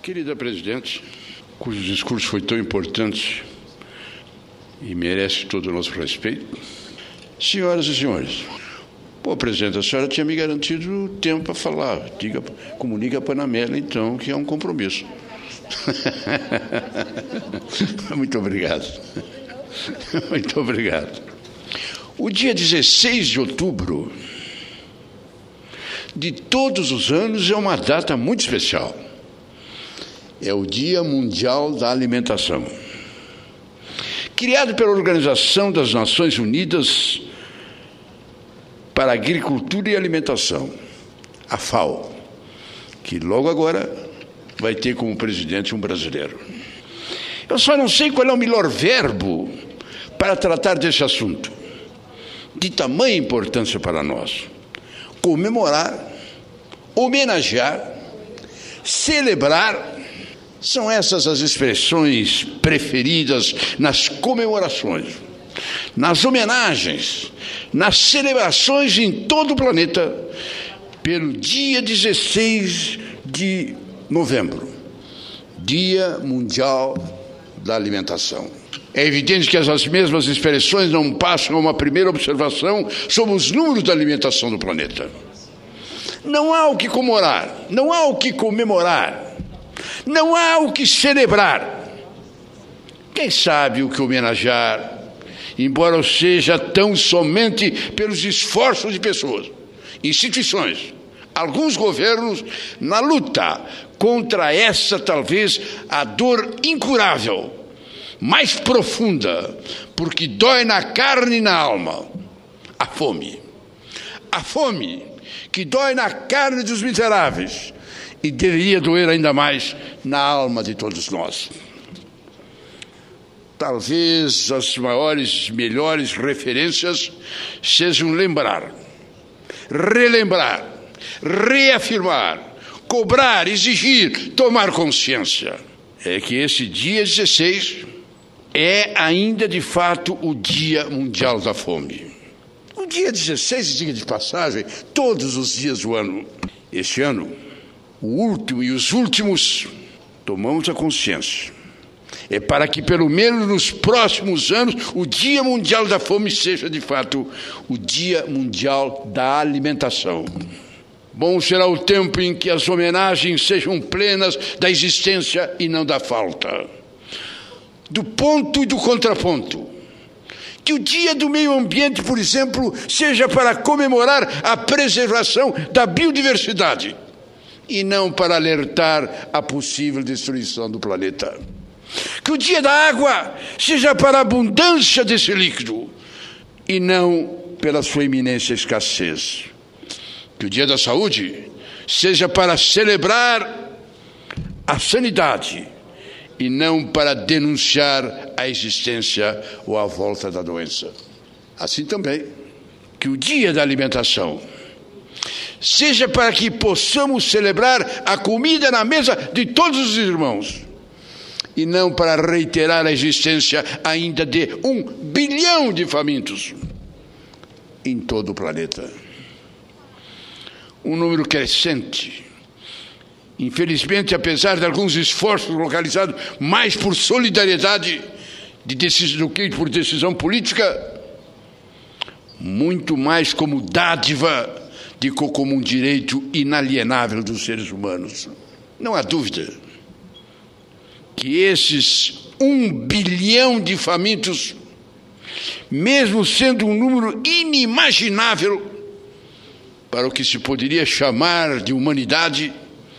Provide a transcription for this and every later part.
Querida presidente, cujo discurso foi tão importante e merece todo o nosso respeito, senhoras e senhores, presidente, a senhora tinha me garantido tempo para falar. Comunica a Panamera, então, que é um compromisso. Muito obrigado. Muito obrigado. O dia 16 de outubro de todos os anos é uma data muito especial. É o Dia Mundial da Alimentação. Criado pela Organização das Nações Unidas para a Agricultura e Alimentação, a FAO, que logo agora vai ter como presidente um brasileiro. Eu só não sei qual é o melhor verbo para tratar desse assunto, de tamanha importância para nós. Comemorar, homenagear, celebrar, são essas as expressões preferidas nas comemorações, nas homenagens, nas celebrações em todo o planeta, pelo dia 16 de novembro, Dia Mundial da Alimentação. É evidente que essas mesmas expressões não passam a uma primeira observação sobre os números da alimentação do planeta. Não há o que comemorar, não há o que comemorar, não há o que celebrar. Quem sabe o que homenagear, embora seja tão somente pelos esforços de pessoas, instituições, alguns governos, na luta contra essa, talvez, a dor incurável, mais profunda, porque dói na carne e na alma, a fome. A fome que dói na carne dos miseráveis e deveria doer ainda mais na alma de todos nós. Talvez as maiores, melhores referências sejam lembrar, relembrar, reafirmar, cobrar, exigir, tomar consciência. É que esse dia 16 é ainda de fato o Dia Mundial da Fome. O dia 16, diga de passagem, todos os dias do ano. Este ano, o último e os últimos, tomamos a consciência. É para que pelo menos nos próximos anos o Dia Mundial da Fome seja de fato o Dia Mundial da Alimentação. Bom será o tempo em que as homenagens sejam plenas da existência e não da falta, do ponto e do contraponto. Que o Dia do Meio Ambiente, por exemplo, seja para comemorar a preservação da biodiversidade e não para alertar a possível destruição do planeta. Que o Dia da Água seja para a abundância desse líquido e não pela sua iminência escassez. Que o Dia da Saúde seja para celebrar a sanidade e não para denunciar a existência ou a volta da doença. Assim também, que o Dia da Alimentação seja para que possamos celebrar a comida na mesa de todos os irmãos e não para reiterar a existência ainda de 1 bilhão de famintos em todo o planeta. Um número crescente. Infelizmente, apesar de alguns esforços localizados mais por solidariedade do que por decisão política, muito mais como dádiva de como um direito inalienável dos seres humanos. Não há dúvida que esses 1 bilhão de famintos, mesmo sendo um número inimaginável para o que se poderia chamar de humanidade,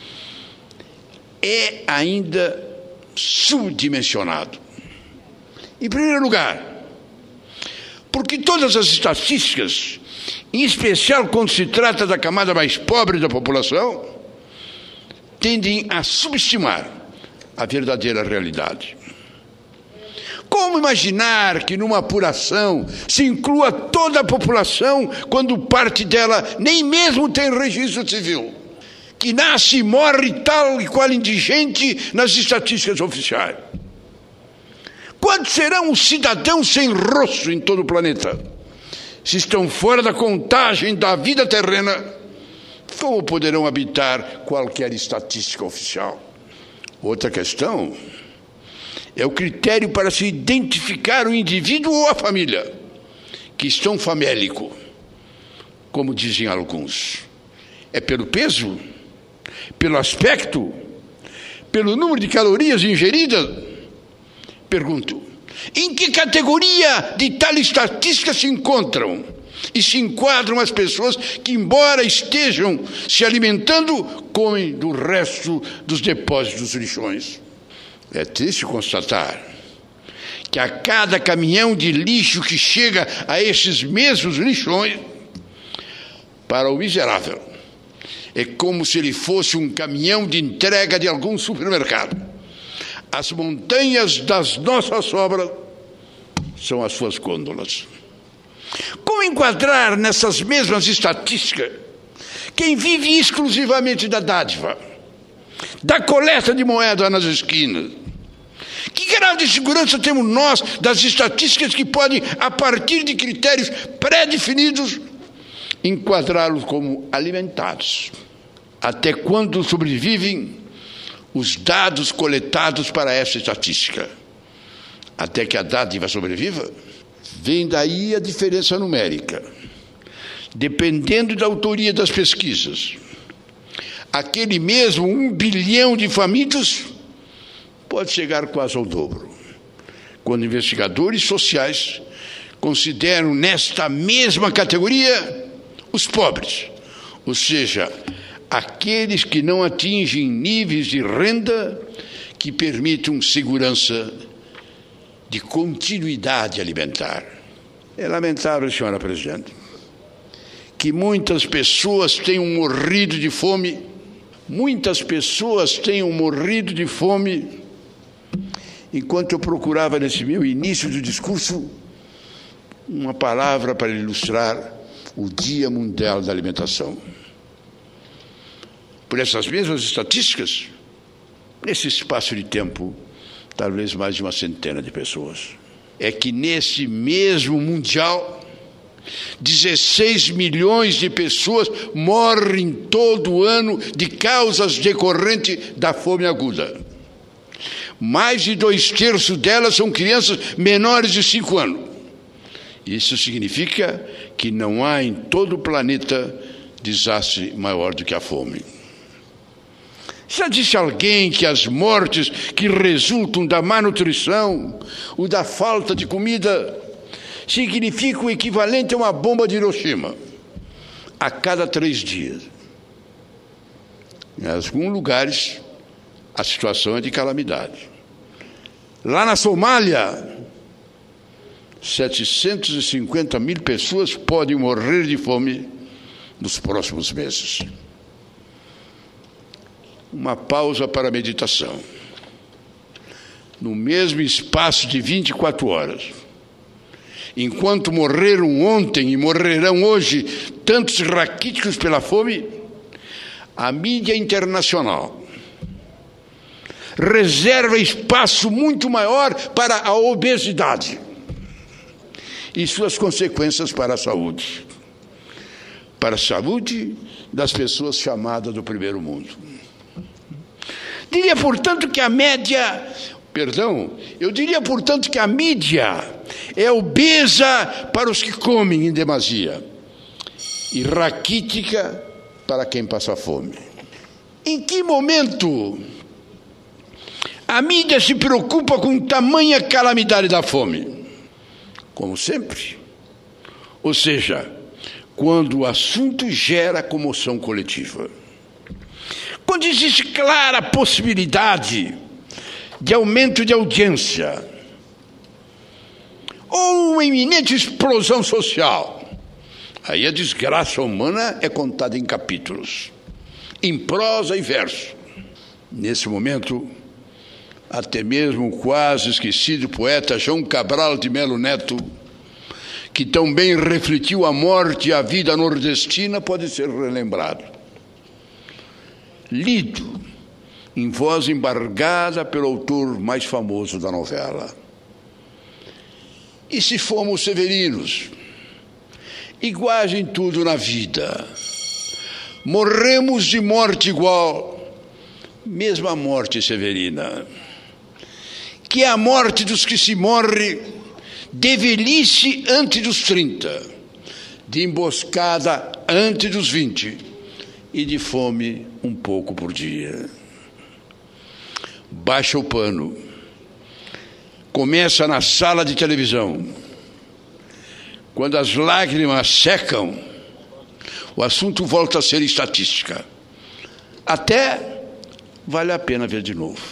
é ainda subdimensionado. Em primeiro lugar, porque todas as estatísticas, em especial quando se trata da camada mais pobre da população, tendem a subestimar a verdadeira realidade. Como imaginar que numa apuração se inclua toda a população quando parte dela nem mesmo tem registro civil, que nasce e morre tal e qual indigente nas estatísticas oficiais? Quantos serão os cidadãos sem rosto em todo o planeta? Se estão fora da contagem da vida terrena, como poderão habitar qualquer estatística oficial? Outra questão é o critério para se identificar o indivíduo ou a família, questão famélico, como dizem alguns. É pelo peso? Pelo aspecto? Pelo número de calorias ingeridas? Pergunto, em que categoria de tal estatística se encontram e se enquadram as pessoas que, embora estejam se alimentando, comem do resto dos depósitos dos lixões? É triste constatar que a cada caminhão de lixo que chega a esses mesmos lixões, para o miserável, é como se ele fosse um caminhão de entrega de algum supermercado. As montanhas das nossas sobras são as suas gôndolas. Como enquadrar nessas mesmas estatísticas quem vive exclusivamente da dádiva, da coleta de moeda nas esquinas? Que grau de segurança temos nós das estatísticas que podem, a partir de critérios pré-definidos, enquadrá-los como alimentados? Até quando sobrevivem os dados coletados para essa estatística? Até que a dádiva sobreviva? Vem daí a diferença numérica. Dependendo da autoria das pesquisas, aquele mesmo 1 bilhão de famintos pode chegar quase ao dobro, quando investigadores sociais consideram nesta mesma categoria os pobres, ou seja, aqueles que não atingem níveis de renda que permitam segurança de continuidade alimentar. É lamentável, senhora presidente, que muitas pessoas tenham morrido de fome, enquanto eu procurava nesse meu início do discurso uma palavra para ilustrar o Dia Mundial da Alimentação. Por essas mesmas estatísticas, nesse espaço de tempo, talvez mais de uma centena de pessoas. É que nesse mesmo Mundial, 16 milhões de pessoas morrem todo ano de causas decorrentes da fome aguda. Mais de 2/3 delas são crianças menores de 5 anos. Isso significa que não há em todo o planeta desastre maior do que a fome. Já disse alguém que as mortes que resultam da má nutrição ou da falta de comida significam o equivalente a uma bomba de Hiroshima a cada 3 dias. Em alguns lugares, a situação é de calamidade. Lá na Somália, 750 mil pessoas podem morrer de fome nos próximos meses. Uma pausa para a meditação. No mesmo espaço de 24 horas, enquanto morreram ontem e morrerão hoje tantos raquíticos pela fome, a mídia internacional reserva espaço muito maior para a obesidade e suas consequências para a saúde das pessoas chamadas do primeiro mundo. Diria, portanto, que a mídia é obesa para os que comem em demasia e raquítica para quem passa fome. Em que momento a mídia se preocupa com tamanha calamidade da fome? Como sempre. Ou seja, quando o assunto gera comoção coletiva. Quando existe clara possibilidade de aumento de audiência ou uma iminente explosão social, aí a desgraça humana é contada em capítulos, em prosa e verso. Nesse momento, até mesmo o quase esquecido poeta João Cabral de Melo Neto, que tão bem refletiu a morte e a vida nordestina, pode ser relembrado. Lido em voz embargada pelo autor mais famoso da novela. E se fomos severinos, iguais em tudo na vida, morremos de morte igual, mesmo a morte severina, que é a morte dos que se morre de velhice antes dos 30, de emboscada antes dos 20 e de fome um pouco por dia. Baixa o pano, começa na sala de televisão. Quando as lágrimas secam, o assunto volta a ser estatística. Até vale a pena ver de novo.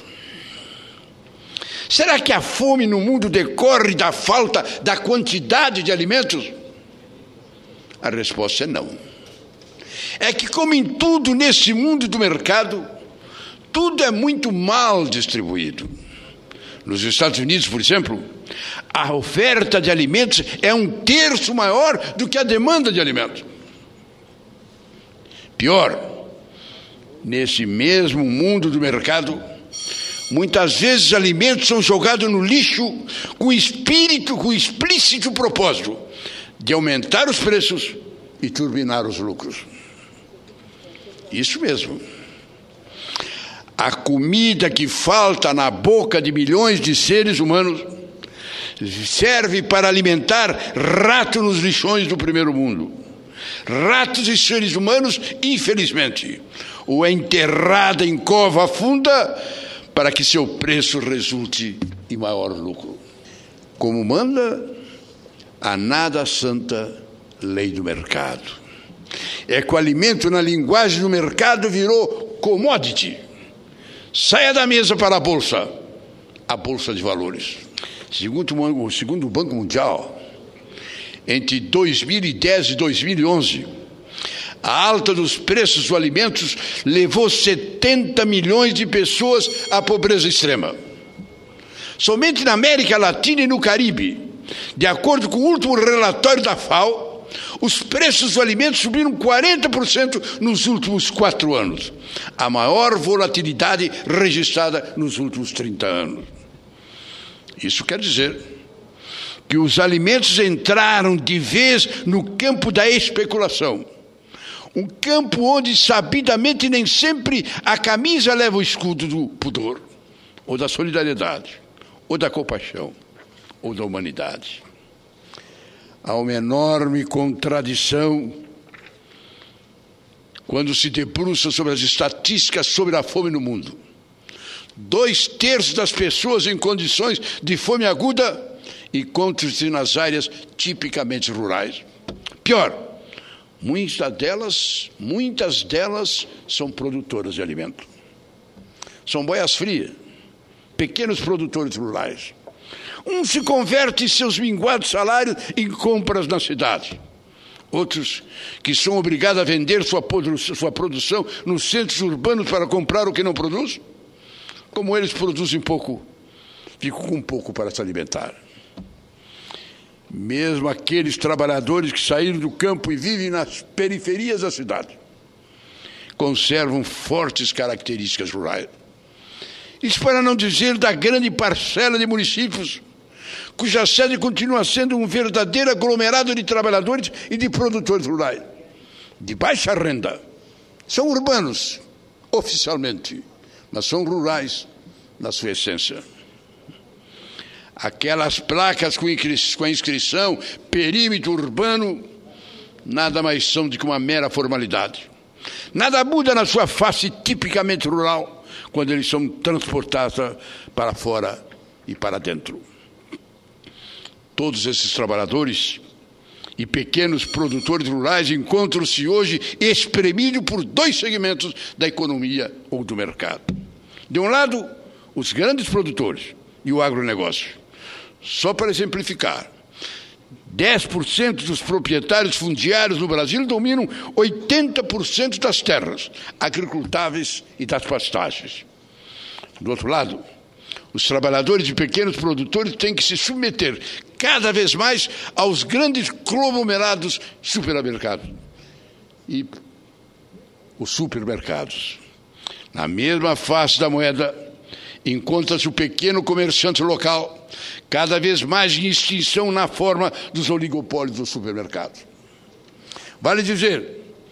Será que a fome no mundo decorre da falta da quantidade de alimentos? A resposta é não. É que, como em tudo nesse mundo do mercado, tudo é muito mal distribuído. Nos Estados Unidos, por exemplo, a oferta de alimentos é 1/3 maior do que a demanda de alimentos. Pior, nesse mesmo mundo do mercado, muitas vezes alimentos são jogados no lixo com explícito propósito de aumentar os preços e turbinar os lucros. Isso mesmo. A comida que falta na boca de milhões de seres humanos serve para alimentar ratos nos lixões do primeiro mundo. Ratos e seres humanos, infelizmente, ou é enterrada em cova funda para que seu preço resulte em maior lucro. Como manda a nada santa lei do mercado. É que o alimento, na linguagem do mercado, virou commodity. Saia da mesa para a bolsa de valores. Segundo o Banco Mundial, entre 2010 e 2011, a alta dos preços dos alimentos levou 70 milhões de pessoas à pobreza extrema. Somente na América Latina e no Caribe, de acordo com o último relatório da FAO, os preços dos alimentos subiram 40% nos últimos 4 anos, a maior volatilidade registrada nos últimos 30 anos. Isso quer dizer que os alimentos entraram de vez no campo da especulação, um campo onde sabidamente nem sempre a camisa leva o escudo do pudor, ou da solidariedade, ou da compaixão, ou da humanidade. Há uma enorme contradição quando se debruça sobre as estatísticas sobre a fome no mundo. 2/3 das pessoas em condições de fome aguda encontram-se nas áreas tipicamente rurais. Pior, muitas delas são produtoras de alimento. São boias frias, pequenos produtores rurais. Se converte seus minguados salários em compras na cidade. Outros que são obrigados a vender sua produção nos centros urbanos para comprar o que não produz. Como eles produzem pouco, ficam com pouco para se alimentar. Mesmo aqueles trabalhadores que saíram do campo e vivem nas periferias da cidade conservam fortes características rurais. Isso para não dizer da grande parcela de municípios cuja sede continua sendo um verdadeiro aglomerado de trabalhadores e de produtores rurais, de baixa renda. São urbanos, oficialmente, mas são rurais na sua essência. Aquelas placas com a inscrição perímetro urbano nada mais são do que uma mera formalidade. Nada muda na sua face tipicamente rural quando eles são transportados para fora e para dentro. Todos esses trabalhadores e pequenos produtores rurais encontram-se hoje espremidos por 2 segmentos da economia ou do mercado. De um lado, os grandes produtores e o agronegócio. Só para exemplificar, 10% dos proprietários fundiários no Brasil dominam 80% das terras agricultáveis e das pastagens. Do outro lado, os trabalhadores e pequenos produtores têm que se submeter cada vez mais aos grandes conglomerados supermercados e os supermercados. Na mesma face da moeda, encontra-se o pequeno comerciante local, cada vez mais em extinção na forma dos oligopólios dos supermercados. Vale dizer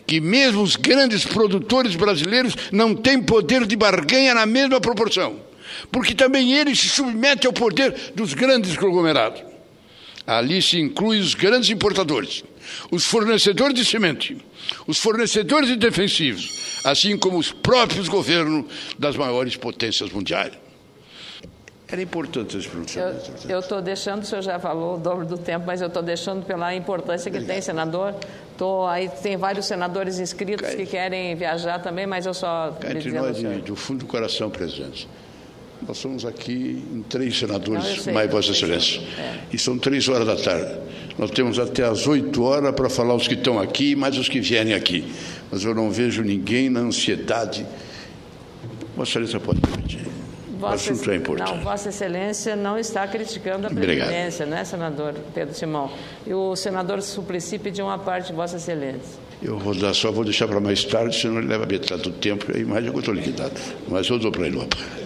que mesmo os grandes produtores brasileiros não têm poder de barganha na mesma proporção, porque também eles se submetem ao poder dos grandes conglomerados. Ali se inclui os grandes importadores, os fornecedores de semente, os fornecedores de defensivos, assim como os próprios governos das maiores potências mundiais. Era importante esse pronunciamento. Eu estou deixando, o senhor já falou o dobro do tempo, mas eu estou deixando pela importância que tem, senador. Aí tem vários senadores inscritos que querem viajar também, mas eu só... Entre nós, do fundo do coração, presidente, nós somos aqui em 3 senadores, mais Vossa Excelência. E são 3 horas da tarde. Nós temos até às 8 horas para falar os que estão aqui, mais os que vierem aqui. Mas eu não vejo ninguém na ansiedade. Vossa Excelência pode permitir. O assunto é importante. Não, Vossa Excelência não está criticando a presidência, né, senador Pedro Simão? E o senador Suplicy pediu uma parte de Vossa Excelência. Eu vou deixar para mais tarde, senão ele leva metade do tempo, e mais eu estou liquidado. Mas eu dou para ele uma parte.